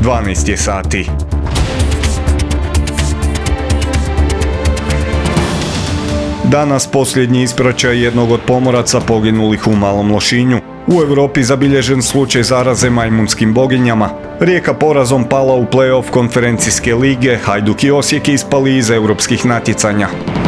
12 je sati. Danas posljednji ispraćaj jednog od pomoraca poginulih u Malom Lošinju. U Europi zabilježen slučaj zaraze majmunskim boginjama. Rijeka porazom pala u play-off konferencijske lige, Hajduk i Osijek ispali iz europskih natjecanja.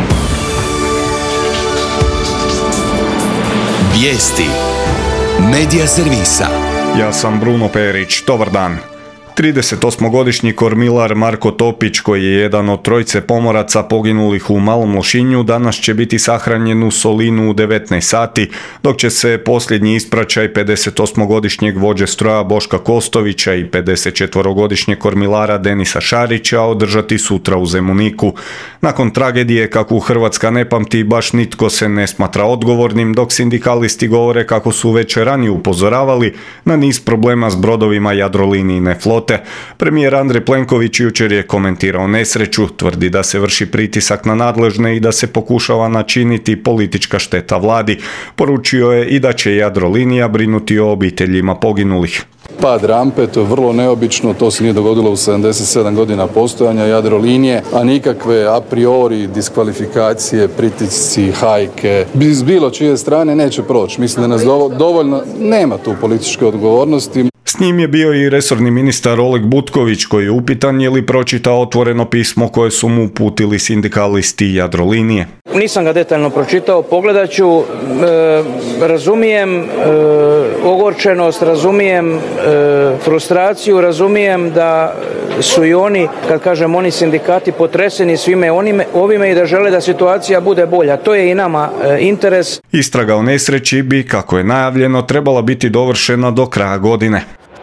Vijesti Medija servisa. Ja sam Bruno Perić, dobar dan. 38-godišnji kormilar Marko Topić, koji je jedan od trojice pomoraca poginulih u Malom Lošinju, danas će biti sahranjen u Solinu u 19 sati, dok će se posljednji ispraćaj 58-godišnjeg vođe stroja Boška Kostovića i 54-godišnjeg kormilara Denisa Šarića održati sutra u Zemuniku. Nakon tragedije kakvu Hrvatska ne pamti, baš nitko se ne smatra odgovornim, dok sindikalisti govore kako su već ranije upozoravali na niz problema s brodovima Jadrolinijine flote. Premijer Andrej Plenković jučer je komentirao nesreću, tvrdi da se vrši pritisak na nadležne i da se pokušava načiniti politička šteta vladi. Poručio je i da će Jadrolinija brinuti o obiteljima poginulih. Pad rampe, to je vrlo neobično, to se nije dogodilo u 77 godina postojanja Jadrolinije, a nikakve a priori diskvalifikacije, pritisci, hajke, s bilo čije strane neće proći. Mislim da nas dovoljno, nema tu političke odgovornosti. S njim je bio i resorni ministar Oleg Butković, koji je upitan je li pročitao otvoreno pismo koje su mu uputili sindikalisti Jadrolinije. Nisam ga detaljno pročitao, pogledat ću, razumijem ogorčenost, razumijem frustraciju, razumijem da su i oni, kad kažem oni sindikati, potreseni svime ovime i da žele da situacija bude bolja. To je i nama interes. Istraga o nesreći bi, kako je najavljeno, trebala biti dovršena do kraja godine.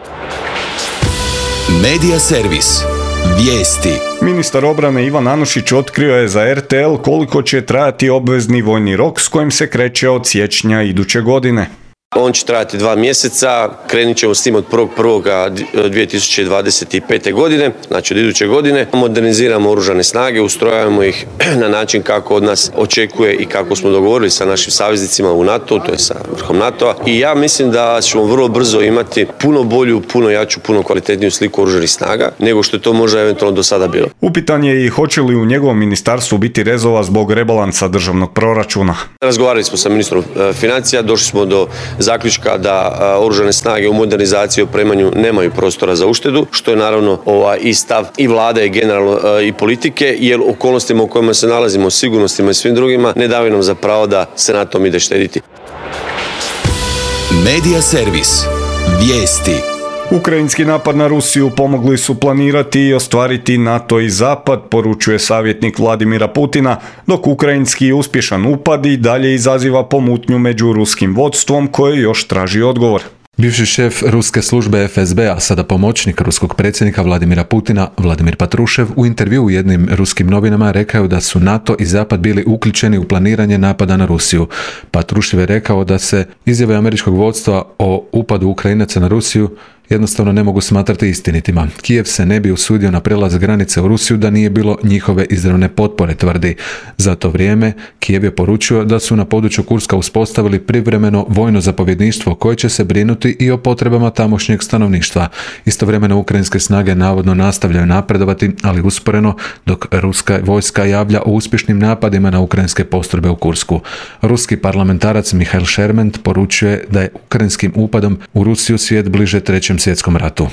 Medija servis. Vijesti. Ministar obrane Ivan Anušić otkrio je za RTL koliko će trajati obvezni vojni rok s kojim se kreće od siječnja iduće godine. On će trajati 2 mjeseca, krenit ćemo s tim od 1.1.2025. godine, znači od iduće godine. Moderniziramo oružane snage, ustrojavamo ih na način kako od nas očekuje i kako smo dogovorili sa našim saveznicima u NATO, to je sa vrhom NATO-a. I ja mislim da ćemo vrlo brzo imati puno bolju, puno jaču, puno kvalitetniju sliku oružanih snaga nego što je to možda eventualno do sada bilo. Upitan je i hoće li u njegovom ministarstvu biti rezova zbog rebalansa državnog proračuna. Razgovarali smo sa ministrom financija, došli smo do zaključka da oružane snage u modernizaciji i opremanju nemaju prostora za uštedu, što je naravno i stav i vlade i generalno i politike, jer okolnostima u kojima se nalazimo, sigurnostima i svim drugima, ne daju nam za pravo da se na tom ide štediti. Medija servis. Vijesti. Ukrajinski napad na Rusiju pomogli su planirati i ostvariti NATO i Zapad, poručuje savjetnik Vladimira Putina, dok ukrajinski uspješan upad i dalje izaziva pomutnju među ruskim vodstvom koje još traži odgovor. Bivši šef ruske službe FSB, a sada pomoćnik ruskog predsjednika Vladimira Putina, Vladimir Patrušev, u intervjuu u jednim ruskim novinama rekao da su NATO i Zapad bili uključeni u planiranje napada na Rusiju. Patrušev je rekao da se izjave američkog vodstva o upadu Ukrajinaca na Rusiju jednostavno ne mogu smatrati istinitima. Kijev se ne bi usudio na prelaz granice u Rusiju da nije bilo njihove izravne potpore, tvrdi. Za to vrijeme Kijev je poručio da su na području Kurska uspostavili privremeno vojno zapovjedništvo koje će se brinuti i o potrebama tamošnjeg stanovništva. Istovremeno ukrajinske snage navodno nastavljaju napredovati, ali usporeno, dok ruska vojska javlja o uspješnim napadima na ukrajinske postrojbe u Kursku. Ruski parlamentarac Mihail Šerment poručuje da je ukrajinskim upadom u Rusiju svijet bliže Trećem svjetskom ratu.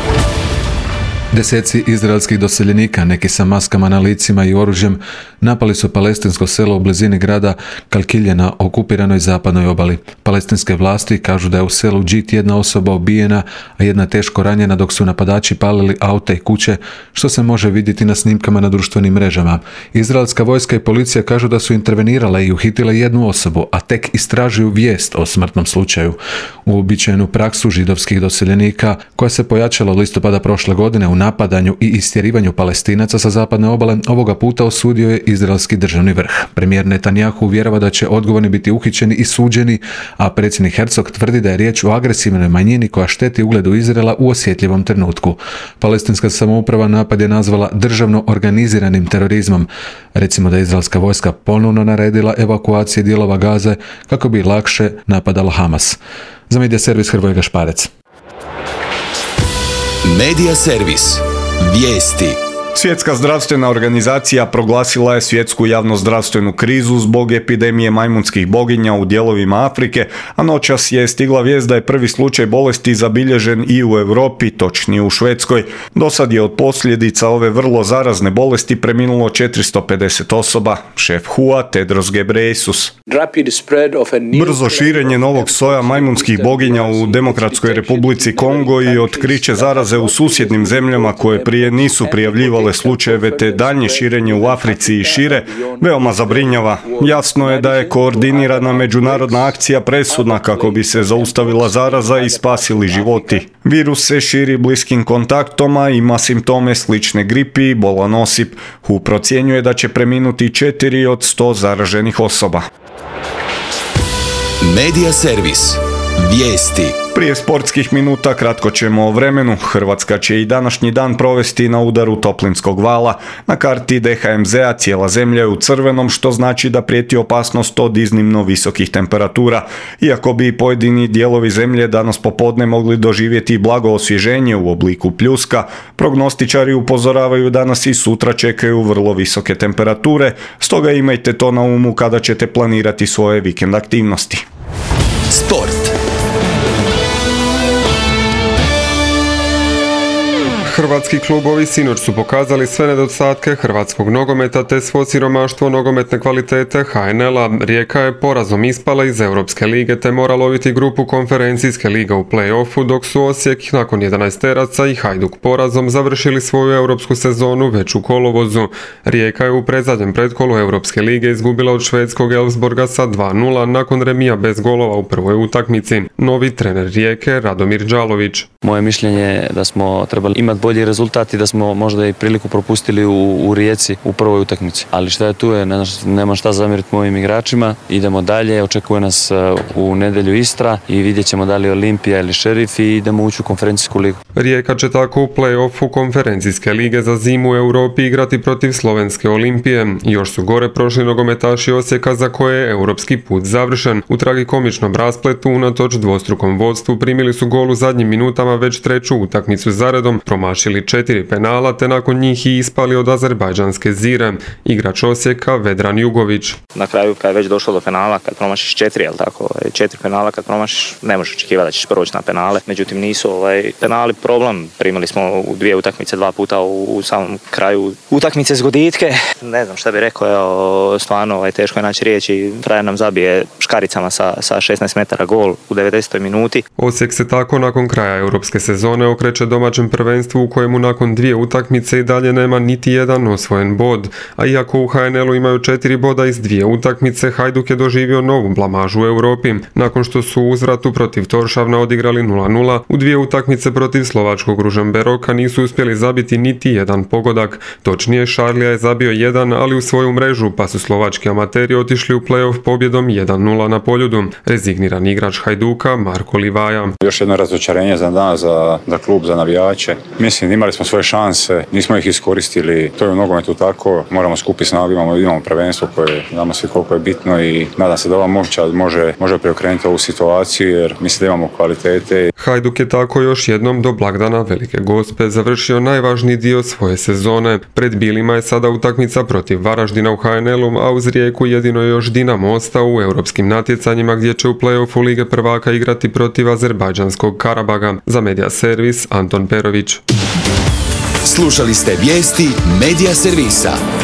Deseci izraelskih doseljenika, neki sa maskama na licima i oružjem, napali su palestinsko selo u blizini grada Kalkilje na okupiranoj zapadnoj obali. Palestinske vlasti kažu da je u selu Džit jedna osoba ubijena, a jedna teško ranjena, dok su napadači palili aute i kuće, što se može vidjeti na snimkama na društvenim mrežama. Izraelska vojska i policija kažu da su intervenirale i uhitile jednu osobu, a tek istražuju vijest o smrtnom slučaju. Uobičajenu praksu židovskih doseljenika, koja se pojačala od listopada prošle godine u napadanju i istjerivanju Palestinaca sa zapadne obale, ovoga puta osudio je izraelski državni vrh. Premijer Netanjahu uvjerava da će odgovorni biti uhićeni i suđeni, a predsjednik Herzog tvrdi da je riječ o agresivnoj manjini koja šteti ugledu Izraela u osjetljivom trenutku. Palestinska samouprava napad je nazvala državno organiziranim terorizmom. Recimo da je izraelska vojska ponovno naredila evakuacije dijelova Gaze kako bi lakše napadala Hamas. Za medija servis Hrvoje Gašparec. Medija servis. Vijesti. Svjetska zdravstvena organizacija proglasila je svjetsku javnozdravstvenu krizu zbog epidemije majmunskih boginja u dijelovima Afrike, a noćas je stigla vijest da je prvi slučaj bolesti zabilježen i u Europi, točnije u Švedskoj. Dosad je od posljedica ove vrlo zarazne bolesti preminulo 450 osoba. Šef WHO-a Tedros Ghebreyesus. Brzo širenje novog soja majmunskih boginja u Demokratskoj Republici Kongo i otkriće zaraze u susjednim zemljama koje prije nisu prijavljivale slučajeve te daljnje širenje u Africi i šire veoma zabrinjava. Jasno je da je koordinirana međunarodna akcija presudna kako bi se zaustavila zaraza i spasili životi. Virus se širi bliskim kontaktom, a ima simptome slične gripi i bolan osip. WHO procjenjuje da će preminuti 4 od 100 zaraženih osoba. Medija servis. Vijesti. Prije sportskih minuta kratko ćemo o vremenu. Hrvatska će i današnji dan provesti na udaru toplinskog vala. Na karti DHMZ-a cijela zemlja je u crvenom, što znači da prijeti opasnost od iznimno visokih temperatura. Iako bi pojedini dijelovi zemlje danas popodne mogli doživjeti blago osvježenje u obliku pljuska, prognostičari upozoravaju da nas i sutra čekaju vrlo visoke temperature, stoga imajte to na umu kada ćete planirati svoje vikend aktivnosti. Sport. Hrvatski klubovi sinoć su pokazali sve nedostatke hrvatskog nogometa te svo siromaštvo nogometne kvalitete HNL-a. Rijeka je porazom ispala iz Europske lige te mora loviti grupu konferencijske lige u play-offu, dok su Osijek nakon 11-teraca i Hajduk porazom završili svoju europsku sezonu već u kolovozu. Rijeka je u predzadnjem pretkolu Europske lige izgubila od švedskog Elfsborga sa 2:0 nakon remija bez golova u prvoj utakmici. Novi trener Rijeke Radomir Đalović. Moje mišljenje je da smo trebali imati bolji rezultat i da smo možda i priliku propustili u Rijeci u prvoj utakmici. Ali šta je tu je, nema šta zamjeriti mojim igračima. Idemo dalje, očekuje nas u nedjelju Istra i vidjet ćemo da li Olimpija ili Šerif i idemo ući u konferencijsku ligu. Rijeka će tako u play-offu konferencijske lige za zimu u Europi igrati protiv slovenske Olimpije. Još su gore prošli nogometaši Osijeka za koje je europski put završen. U tragikomičnom raspletu unatoč dvostrukom vodstvu primili su gol u zadnjim minutama već treću utakmicu zaredom, promašili 4 penala te nakon njih i ispali od azerbajdžanske Zire. Igrač Osijeka Vedran Jugović. Na kraju kad je već došlo do penala, kad promašiš 4, jel tako, 4 penala kad promašiš, ne možeš očekivati da ćeš proći na penale. Međutim nisu penali problem. Primili smo u 2 utakmice 2 puta u samom kraju utakmice s goditke. Ne znam šta bih rekao, stvarno teško je naći riječi. Frajer nam zabije škaricama sa 16 metara gol u 90. minuti. Osijek se tako nakon kraja europske sezone okreće domaćem prvenstvu u kojemu nakon 2 utakmice i dalje nema niti jedan osvojen bod, a iako u HNL-u imaju 4 boda iz 2 utakmice, Hajduk je doživio novu blamažu u Europi. Nakon što su u uzvratu protiv Toršavna odigrali 0:0, u 2 utakmice protiv slovačkog Ružomberoka nisu uspjeli zabiti niti jedan pogodak. Točnije, Šarlija je zabio 1, ali u svoju mrežu, pa su slovački amateri otišli u play-off pobjedom 1:0 na Poljudu. Rezigniran igrač Hajduka Marko Livaja. Još jedno razočarenje za nas, za klub, za navijače. Mislim, imali smo svoje šanse, nismo ih iskoristili, to je u nogometu tako, moramo skupiti snagu, imamo prvenstvo koje znamo svi koliko je bitno i nadam se da ova momčad može preokrenuti ovu situaciju jer mislim da imamo kvalitete. Hajduk je tako još jednom do blagdana Velike Gospe završio najvažniji dio svoje sezone. Pred Bilima je sada utakmica protiv Varaždina u HNL-u, a uz Rijeku jedino još Dinamo ostao u europskim natjecanjima gdje će u play-offu Lige prvaka igrati protiv azerbajdžanskog Karabaga. Za Medija servis Anton Perović. Slušali ste vijesti Medija servisa.